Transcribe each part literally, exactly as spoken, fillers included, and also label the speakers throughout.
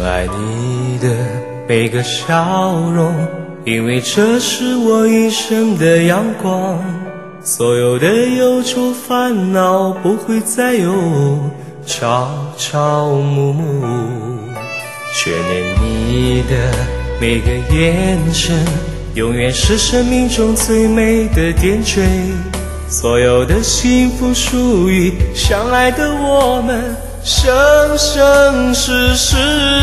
Speaker 1: 爱你的每个笑容，因为这是我一生的阳光。所有的忧愁烦恼不会再有朝朝暮暮，却念你的每个眼神，永远是生命中最美的点缀。所有的幸福属于相爱的我们，生生世世。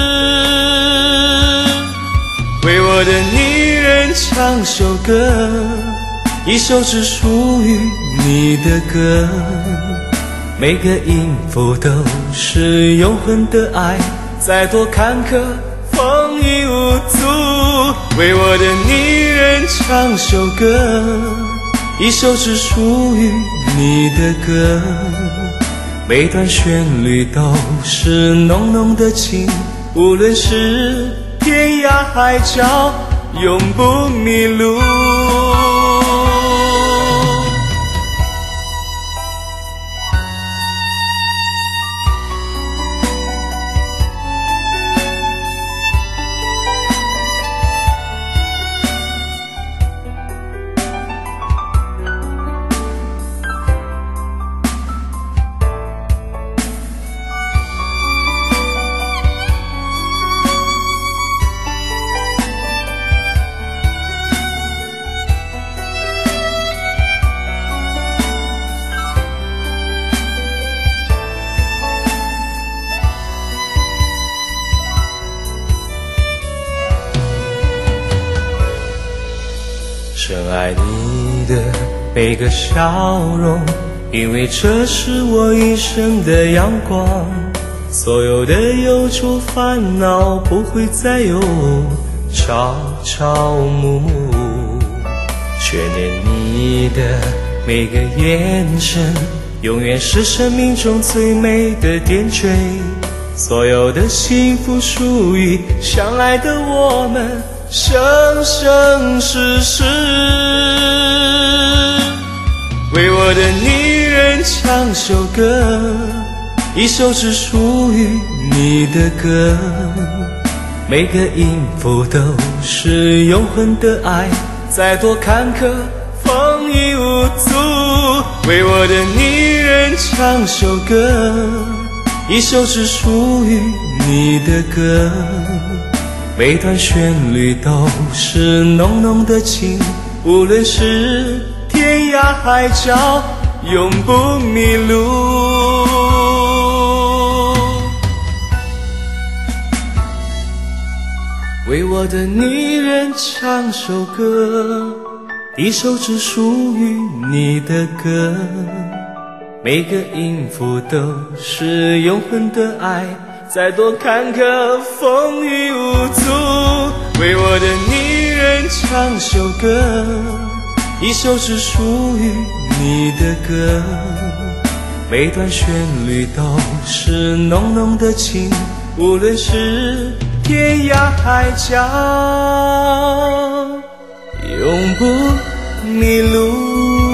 Speaker 1: 为我的女人唱首歌，一首只属于你的歌，每个音符都是永恒的爱，再多坎坷风雨无阻。为我的女人唱首歌，一首只属于你的歌，每段旋律都是浓浓的情，无论是天涯海角永不迷路。深爱你的每个笑容，因为这是我一生的阳光。所有的忧愁烦恼不会再有朝朝暮暮，却念你的每个眼神，永远是生命中最美的点缀。所有的幸福属于相爱的我们，生生世世。为我的女人唱首歌，一首只属于你的歌，每个音符都是永恒的爱，再多坎坷风雨无阻。为我的女人唱首歌，一首只属于你的歌，每段旋律都是浓浓的情，无论是天涯海角永不迷路。为我的女人唱首歌，一首只属于你的歌，每个音符都是永恒的爱，再多坎坷风雨无阻。为我的女人唱首歌，一首只属于你的歌，每段旋律都是浓浓的情，无论是天涯海角永不迷路。